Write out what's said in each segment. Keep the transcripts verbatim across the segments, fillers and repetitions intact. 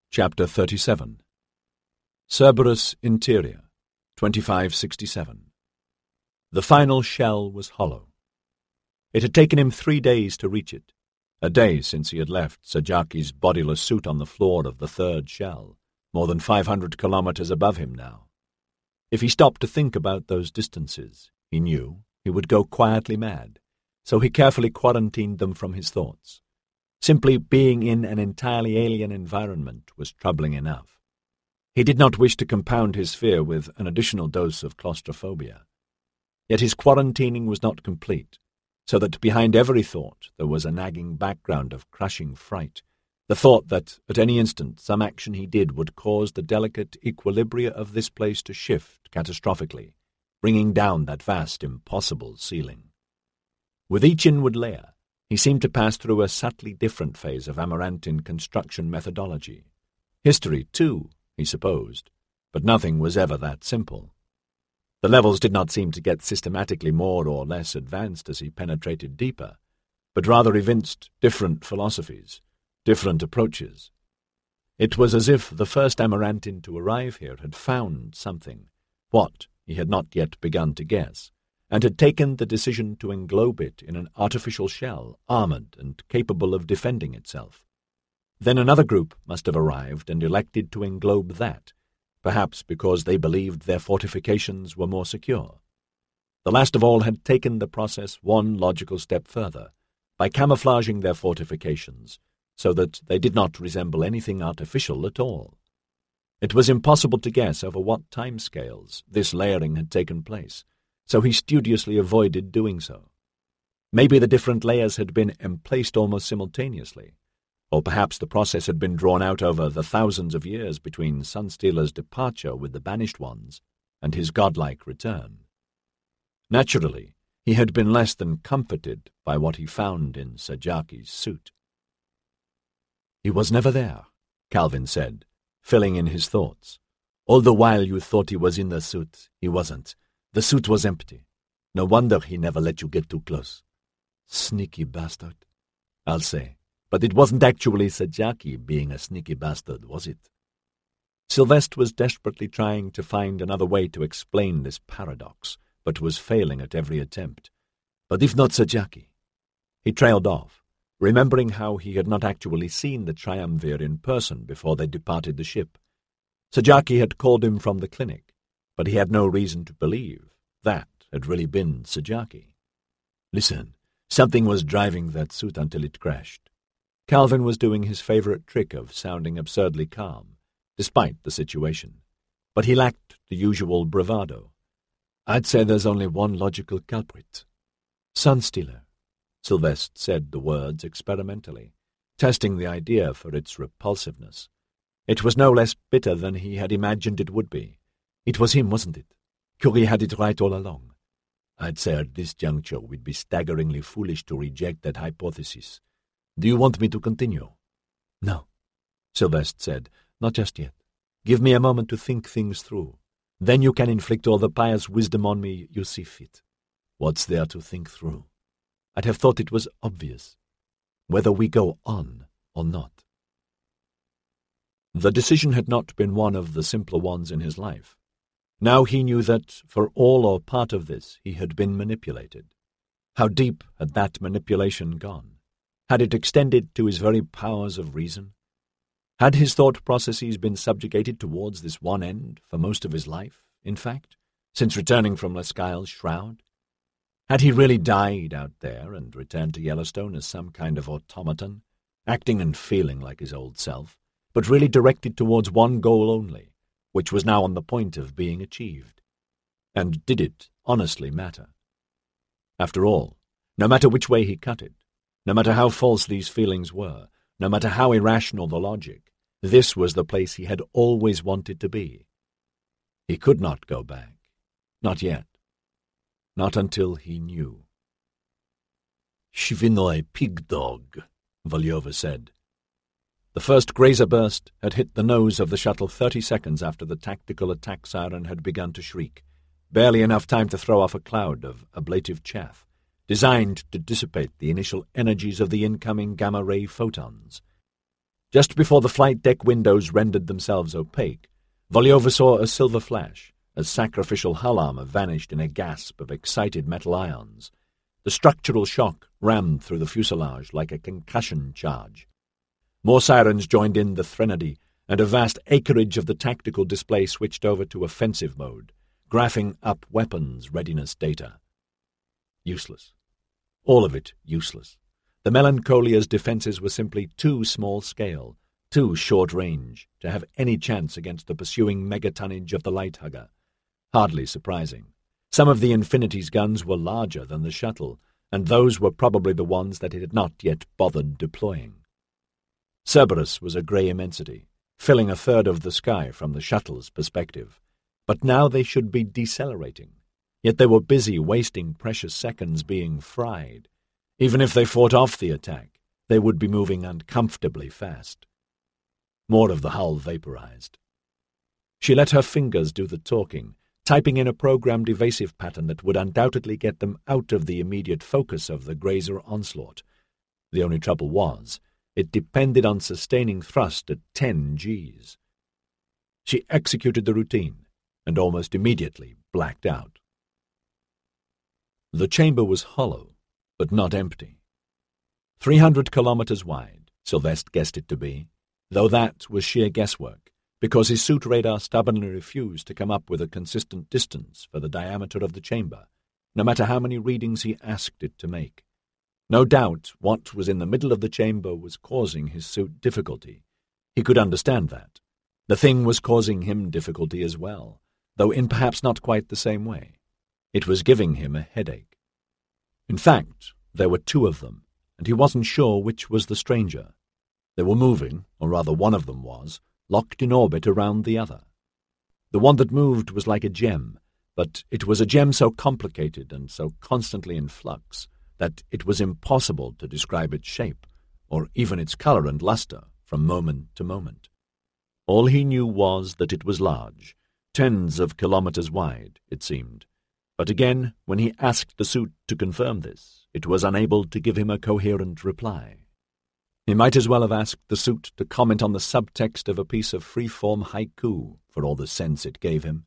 Chapter thirty-seven. Cerberus Interior, twenty-five sixty-seven. The final shell was hollow. It had taken him three days to reach it, a day since he had left Sajaki's bodiless suit on the floor of the third shell, more than five hundred kilometers above him now. If he stopped to think about those distances, he knew he would go quietly mad, so he carefully quarantined them from his thoughts. Simply being in an entirely alien environment was troubling enough. He did not wish to compound his fear with an additional dose of claustrophobia. Yet his quarantining was not complete, so that behind every thought there was a nagging background of crushing fright, the thought that at any instant some action he did would cause the delicate equilibria of this place to shift catastrophically, bringing down that vast, impossible ceiling. With each inward layer, he seemed to pass through a subtly different phase of Amarantine construction methodology. History, too, he supposed, but nothing was ever that simple. The levels did not seem to get systematically more or less advanced as he penetrated deeper, but rather evinced different philosophies, different approaches. It was as if the first Amarantine to arrive here had found something, what he had not yet begun to guess, and had taken the decision to englobe it in an artificial shell, armored and capable of defending itself. Then another group must have arrived and elected to englobe that, perhaps because they believed their fortifications were more secure. The last of all had taken the process one logical step further, by camouflaging their fortifications, so that they did not resemble anything artificial at all. It was impossible to guess over what timescales this layering had taken place, so he studiously avoided doing so. Maybe the different layers had been emplaced almost simultaneously, or perhaps the process had been drawn out over the thousands of years between Sunstealer's departure with the Banished Ones and his godlike return. Naturally, he had been less than comforted by what he found in Sajaki's suit. "He was never there," Calvin said, filling in his thoughts. "All the while you thought he was in the suit, he wasn't. The suit was empty. No wonder he never let you get too close. Sneaky bastard, I'll say. But it wasn't actually Sajaki being a sneaky bastard, was it?" Sylvestre was desperately trying to find another way to explain this paradox, but was failing at every attempt. "But if not Sajaki?" He trailed off, remembering how he had not actually seen the triumvir in person before they departed the ship. Sajaki had called him from the clinic, but he had no reason to believe that had really been Sajaki. "Listen, something was driving that suit until it crashed." Calvin was doing his favorite trick of sounding absurdly calm, despite the situation, but he lacked the usual bravado. "I'd say there's only one logical culprit. Sunstealer." Sylvestre said the words experimentally, testing the idea for its repulsiveness. It was no less bitter than he had imagined it would be. It was him, wasn't it? Curie had it right all along. I'd say at this juncture we'd be staggeringly foolish to reject that hypothesis. Do you want me to continue? "No," Sylvestre said, "not just yet. Give me a moment to think things through. Then you can inflict all the pious wisdom on me you see fit." "What's there to think through?" "I'd have thought it was obvious, whether we go on or not." The decision had not been one of the simpler ones in his life. Now he knew that, for all or part of this, he had been manipulated. How deep had that manipulation gone? Had it extended to his very powers of reason? Had his thought processes been subjugated towards this one end for most of his life, in fact, since returning from Leskyle's shroud? Had he really died out there and returned to Yellowstone as some kind of automaton, acting and feeling like his old self, but really directed towards one goal only, which was now on the point of being achieved? And did it honestly matter? After all, no matter which way he cut it, no matter how false these feelings were, no matter how irrational the logic, this was the place he had always wanted to be. He could not go back. Not yet. Not until he knew. "Shvinoi pig dog," Volyova said. The first grazer burst had hit the nose of the shuttle thirty seconds after the tactical attack siren had begun to shriek, barely enough time to throw off a cloud of ablative chaff, designed to dissipate the initial energies of the incoming gamma-ray photons. Just before the flight deck windows rendered themselves opaque, Volyova saw a silver flash as sacrificial hull armor vanished in a gasp of excited metal ions. The structural shock rammed through the fuselage like a concussion charge. More sirens joined in the threnody, and a vast acreage of the tactical display switched over to offensive mode, graphing up weapons readiness data. Useless. All of it useless. The Melancolia's defenses were simply too small-scale, too short-range, to have any chance against the pursuing megatonnage of the Lighthugger. Hardly surprising. Some of the Infinity's guns were larger than the shuttle, and those were probably the ones that it had not yet bothered deploying. Cerberus was a grey immensity, filling a third of the sky from the shuttle's perspective. But now they should be decelerating. Yet they were busy wasting precious seconds being fried. Even if they fought off the attack, they would be moving uncomfortably fast. More of the hull vaporized. She let her fingers do the talking, typing in a programmed evasive pattern that would undoubtedly get them out of the immediate focus of the Grazer onslaught. The only trouble was, it depended on sustaining thrust at ten Gs. She executed the routine, and almost immediately blacked out. The chamber was hollow, but not empty. Three hundred kilometers wide, Sylvestre guessed it to be, though that was sheer guesswork, because his suit radar stubbornly refused to come up with a consistent distance for the diameter of the chamber, no matter how many readings he asked it to make. No doubt what was in the middle of the chamber was causing his suit difficulty. He could understand that. The thing was causing him difficulty as well, though in perhaps not quite the same way. It was giving him a headache. In fact, there were two of them, and he wasn't sure which was the stranger. They were moving, or rather one of them was, locked in orbit around the other. The one that moved was like a gem, but it was a gem so complicated and so constantly in flux that it was impossible to describe its shape, or even its color and luster, from moment to moment. All he knew was that it was large, tens of kilometers wide, it seemed. But again, when he asked the suit to confirm this, it was unable to give him a coherent reply. He might as well have asked the suit to comment on the subtext of a piece of free-form haiku, for all the sense it gave him.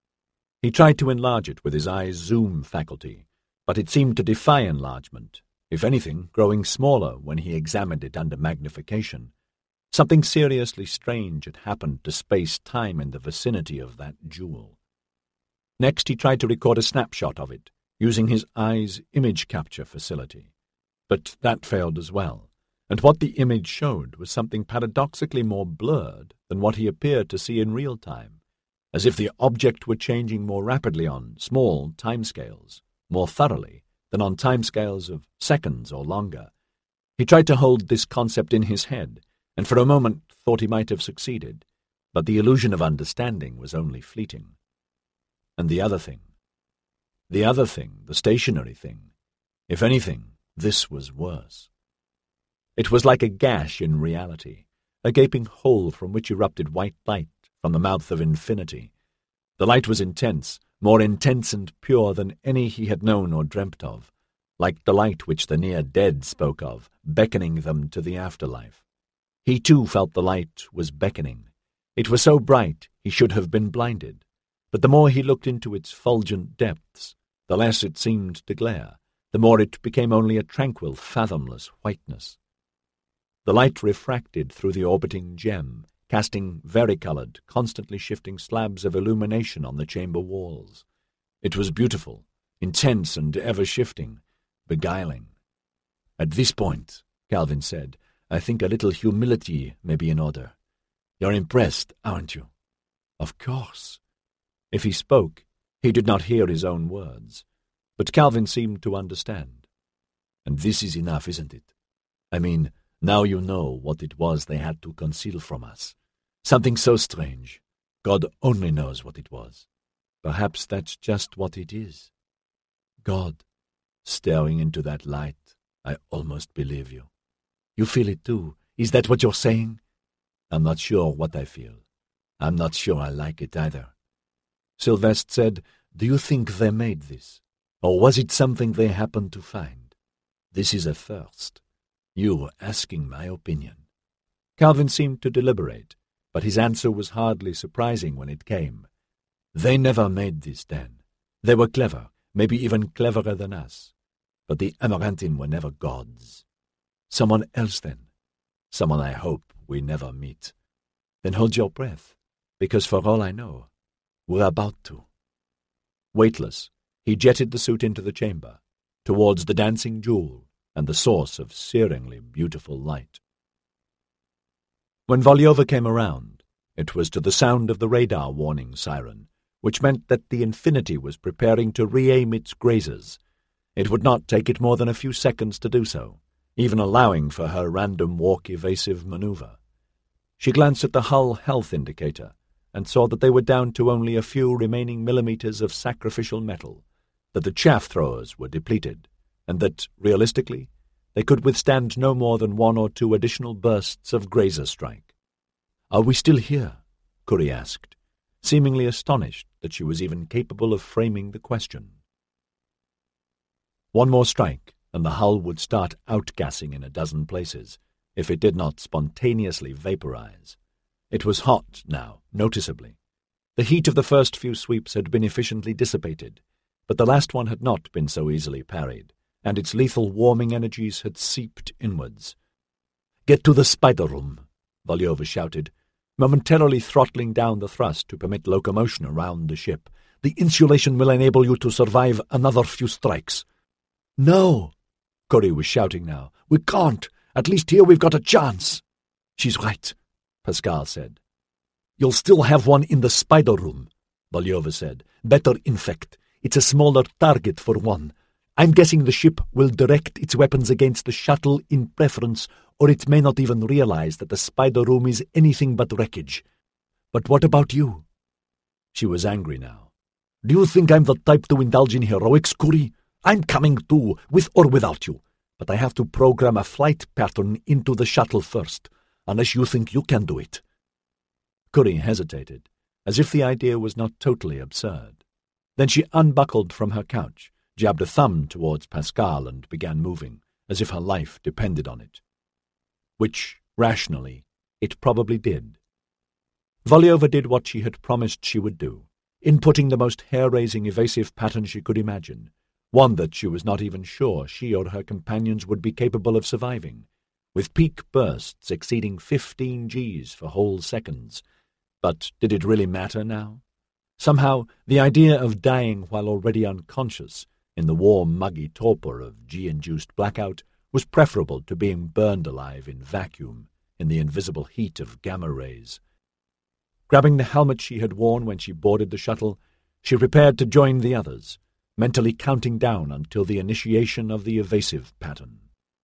He tried to enlarge it with his eye's zoom faculty, but it seemed to defy enlargement, if anything, growing smaller when he examined it under magnification. Something seriously strange had happened to space-time in the vicinity of that jewel. Next he tried to record a snapshot of it, using his eye's image capture facility. But that failed as well, and what the image showed was something paradoxically more blurred than what he appeared to see in real time, as if the object were changing more rapidly on small timescales, more thoroughly than on timescales of seconds or longer. He tried to hold this concept in his head, and for a moment thought he might have succeeded, but the illusion of understanding was only fleeting. And the other thing, the other thing, the stationary thing, if anything, this was worse. It was like a gash in reality, a gaping hole from which erupted white light from the mouth of infinity. The light was intense, more intense and pure than any he had known or dreamt of, like the light which the near-dead spoke of, beckoning them to the afterlife. He too felt the light was beckoning. It was so bright he should have been blinded, but the more he looked into its fulgent depths, the less it seemed to glare, the more it became only a tranquil, fathomless whiteness. The light refracted through the orbiting gem, casting varicolored, constantly shifting slabs of illumination on the chamber walls. It was beautiful, intense and ever-shifting, beguiling. "At this point," Calvin said, "I think a little humility may be in order. You're impressed, aren't you?" "Of course." If he spoke, he did not hear his own words, but Calvin seemed to understand. "And this is enough, isn't it? I mean, now you know what it was they had to conceal from us. Something so strange. God only knows what it was. Perhaps that's just what it is. God, staring into that light, I almost believe you. You feel it too. Is that what you're saying?" "I'm not sure what I feel. I'm not sure I like it either." Sylvestre said, "Do you think they made this? Or was it something they happened to find? This is a first. You're asking my opinion." Calvin seemed to deliberate, but his answer was hardly surprising when it came. They never made this den. They were clever, maybe even cleverer than us. But the Amarantin were never gods. Someone else, then. Someone I hope we never meet. Then hold your breath, because for all I know, we're about to. Weightless, he jetted the suit into the chamber, towards the dancing jewel and the source of searingly beautiful light. When Volyova came around, it was to the sound of the radar warning siren, which meant that the Infinity was preparing to re-aim its grazers. It would not take it more than a few seconds to do so, even allowing for her random walk-evasive maneuver. She glanced at the hull health indicator and saw that they were down to only a few remaining millimeters of sacrificial metal, that the chaff throwers were depleted, and that, realistically, they could withstand no more than one or two additional bursts of grazer strike. "Are we still here?" Curry asked, seemingly astonished that she was even capable of framing the question. One more strike, and the hull would start outgassing in a dozen places, if it did not spontaneously vaporize. It was hot now, noticeably. The heat of the first few sweeps had been efficiently dissipated, but the last one had not been so easily parried, and its lethal warming energies had seeped inwards. "Get to the spider room," Volyova shouted, momentarily throttling down the thrust to permit locomotion around the ship. "The insulation will enable you to survive another few strikes." "No!" Curry was shouting now. "We can't! At least here we've got a chance!" "She's right," Pascal said. "You'll still have one in the spider room," Volyova said. "Better, in fact. It's a smaller target for one. I'm guessing the ship will direct its weapons against the shuttle in preference, or it may not even realize that the spider room is anything but wreckage. But what about you?" She was angry now. "Do you think I'm the type to indulge in heroics, Curry? I'm coming too, with or without you. But I have to program a flight pattern into the shuttle first, unless you think you can do it." Curry hesitated, as if the idea was not totally absurd. Then she unbuckled from her couch, jabbed a thumb towards Pascal, and began moving, as if her life depended on it. Which, rationally, it probably did. Volyova did what she had promised she would do, inputting the most hair-raising evasive pattern she could imagine, one that she was not even sure she or her companions would be capable of surviving, with peak bursts exceeding fifteen Gs for whole seconds. But did it really matter now? Somehow, the idea of dying while already unconscious, in the warm, muggy torpor of G-induced blackout, was preferable to being burned alive in vacuum, in the invisible heat of gamma rays. Grabbing the helmet she had worn when she boarded the shuttle, she prepared to join the others, mentally counting down until the initiation of the evasive pattern.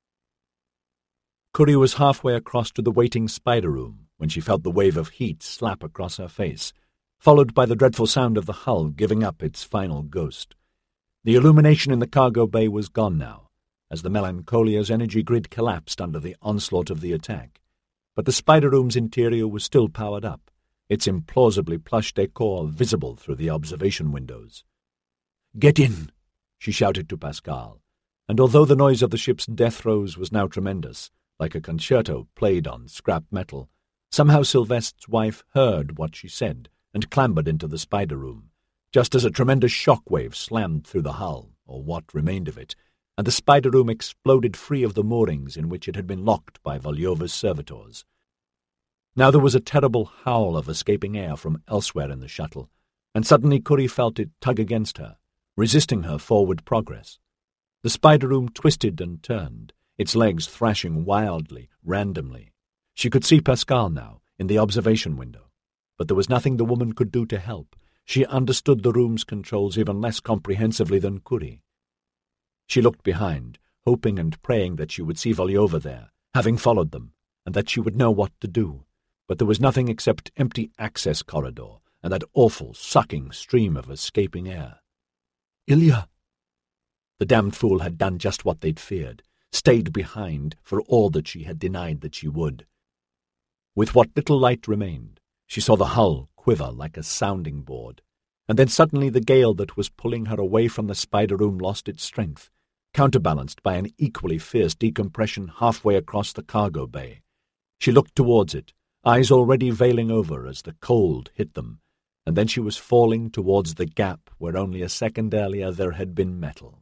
Curry was halfway across to the waiting spider room when she felt the wave of heat slap across her face, followed by the dreadful sound of the hull giving up its final ghost. The illumination in the cargo bay was gone now, as the Melancholia's energy grid collapsed under the onslaught of the attack, but the spider room's interior was still powered up, its implausibly plush decor visible through the observation windows. "Get in!" she shouted to Pascal, and although the noise of the ship's death throes was now tremendous, like a concerto played on scrap metal, somehow Sylveste's wife heard what she said and clambered into the spider room, just as a tremendous shock wave slammed through the hull, or what remained of it, and the spider room exploded free of the moorings in which it had been locked by Volyova's servitors. Now there was a terrible howl of escaping air from elsewhere in the shuttle, and suddenly Curry felt it tug against her, resisting her forward progress. The spider room twisted and turned, its legs thrashing wildly, randomly. She could see Pascal now, in the observation window, but there was nothing the woman could do to help. She understood the room's controls even less comprehensively than Curry. She looked behind, hoping and praying that she would see Volyova there, having followed them, and that she would know what to do. But there was nothing except empty access corridor and that awful, sucking stream of escaping air. "Ilya!" The damned fool had done just what they'd feared, stayed behind for all that she had denied that she would. With what little light remained, she saw the hull quiver like a sounding board, and then suddenly the gale that was pulling her away from the spider room lost its strength, counterbalanced by an equally fierce decompression halfway across the cargo bay. She looked towards it, eyes already veiling over as the cold hit them, and then she was falling towards the gap where only a second earlier there had been metal.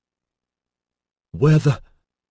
Where the...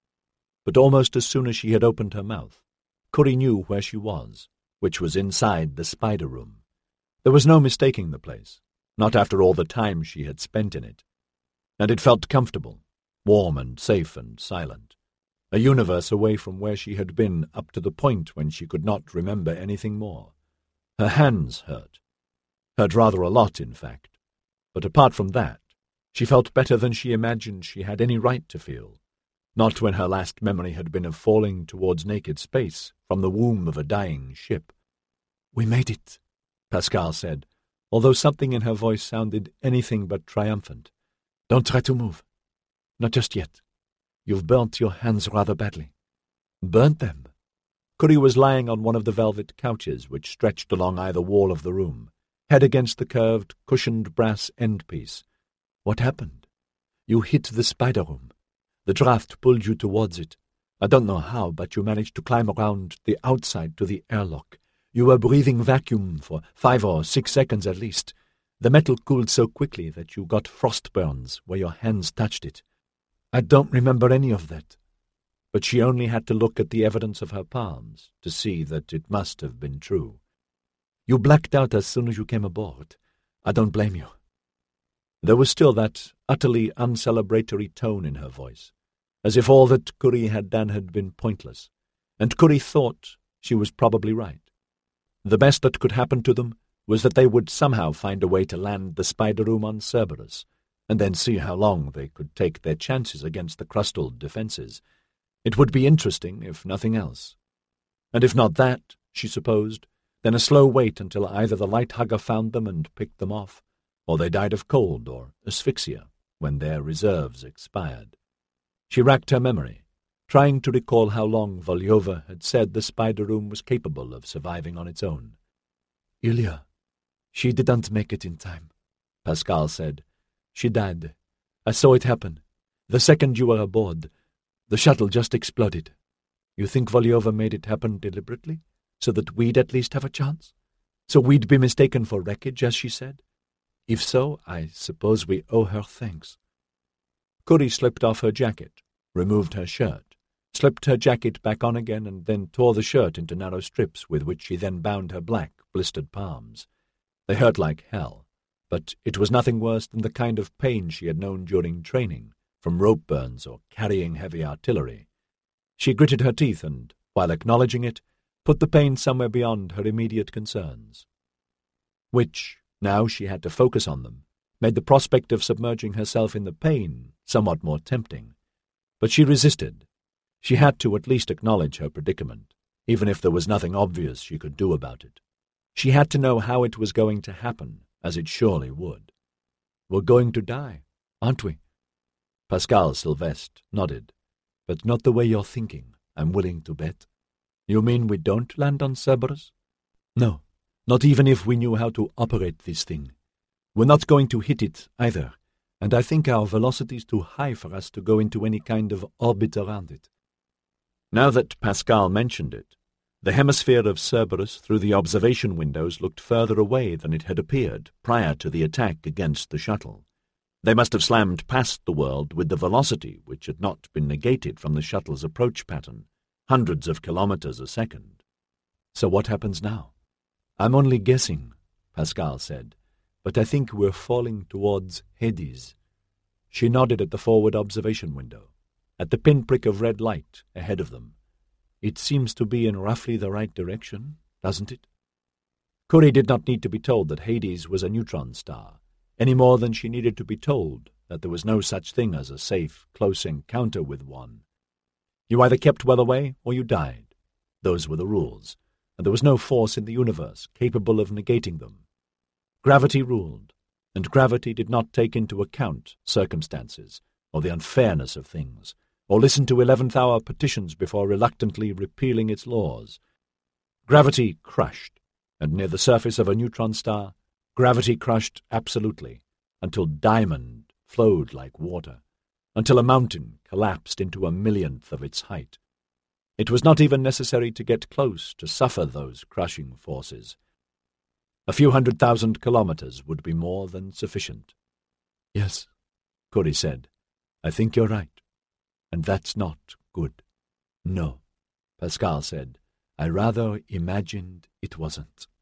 But almost as soon as she had opened her mouth, Curi knew where she was, which was inside the spider room. There was no mistaking the place, not after all the time she had spent in it. And it felt comfortable, warm and safe and silent, a universe away from where she had been up to the point when she could not remember anything more. Her hands hurt. Hurt rather a lot, in fact. But apart from that, she felt better than she imagined she had any right to feel. Not when her last memory had been of falling towards naked space from the womb of a dying ship. "We made it," Pascal said, although something in her voice sounded anything but triumphant. "Don't try to move. Not just yet. You've burnt your hands rather badly." "Burnt them?" Curi was lying on one of the velvet couches which stretched along either wall of the room, head against the curved, cushioned brass end-piece. "What happened? You hit the spider room. The draft pulled you towards it. I don't know how, but you managed to climb around the outside to the airlock. You were breathing vacuum for five or six seconds at least. The metal cooled so quickly that you got frost burns where your hands touched it. I don't remember any of that." But she only had to look at the evidence of her palms to see that it must have been true. "You blacked out as soon as you came aboard. I don't blame you." There was still that utterly uncelebratory tone in her voice, as if all that Curi had done had been pointless, and Curi thought she was probably right. The best that could happen to them was that they would somehow find a way to land the spider room on Cerberus, and then see how long they could take their chances against the crustal defenses. It would be interesting, if nothing else. And if not that, she supposed, then a slow wait until either the light hugger found them and picked them off, or they died of cold or asphyxia when their reserves expired. She racked her memory, trying to recall how long Volyova had said the spider room was capable of surviving on its own. "Ilya, she didn't make it in time," Pascal said. "She died. I saw it happen. The second you were aboard, the shuttle just exploded. You think Volyova made it happen deliberately, so that we'd at least have a chance? So we'd be mistaken for wreckage, as she said? If so, I suppose we owe her thanks." Curi slipped off her jacket, removed her shirt, slipped her jacket back on again, and then tore the shirt into narrow strips with which she then bound her black, blistered palms. They hurt like hell, but it was nothing worse than the kind of pain she had known during training, from rope burns or carrying heavy artillery. She gritted her teeth and, while acknowledging it, put the pain somewhere beyond her immediate concerns. Which, now she had to focus on them, made the prospect of submerging herself in the pain somewhat more tempting. But she resisted. She had to at least acknowledge her predicament, even if there was nothing obvious she could do about it. She had to know how it was going to happen, as it surely would. "We're going to die, aren't we?" Pascal Sylvestre nodded. "But not the way you're thinking, I'm willing to bet." "You mean we don't land on Cerberus?" "No, not even if we knew how to operate this thing. We're not going to hit it, either, and I think our velocity's too high for us to go into any kind of orbit around it." Now that Pascal mentioned it, the hemisphere of Cerberus through the observation windows looked further away than it had appeared prior to the attack against the shuttle. They must have slammed past the world with the velocity which had not been negated from the shuttle's approach pattern, hundreds of kilometers a second. "So what happens now?" "I'm only guessing," Pascal said, "but I think we're falling towards Hades." She nodded at the forward observation window, at the pinprick of red light ahead of them. "It seems to be in roughly the right direction, doesn't it?" Curi did not need to be told that Hades was a neutron star, any more than she needed to be told that there was no such thing as a safe, close encounter with one. You either kept well away or you died. Those were the rules, and there was no force in the universe capable of negating them. Gravity ruled, and gravity did not take into account circumstances or the unfairness of things, or listen to eleventh-hour petitions before reluctantly repealing its laws. Gravity crushed, and near the surface of a neutron star, gravity crushed absolutely, until diamond flowed like water, until a mountain collapsed into a millionth of its height. It was not even necessary to get close to suffer those crushing forces. A few hundred thousand kilometers would be more than sufficient. Yes, Curie said. I think you're right. And that's not good. No, Pascal said. I rather imagined it wasn't.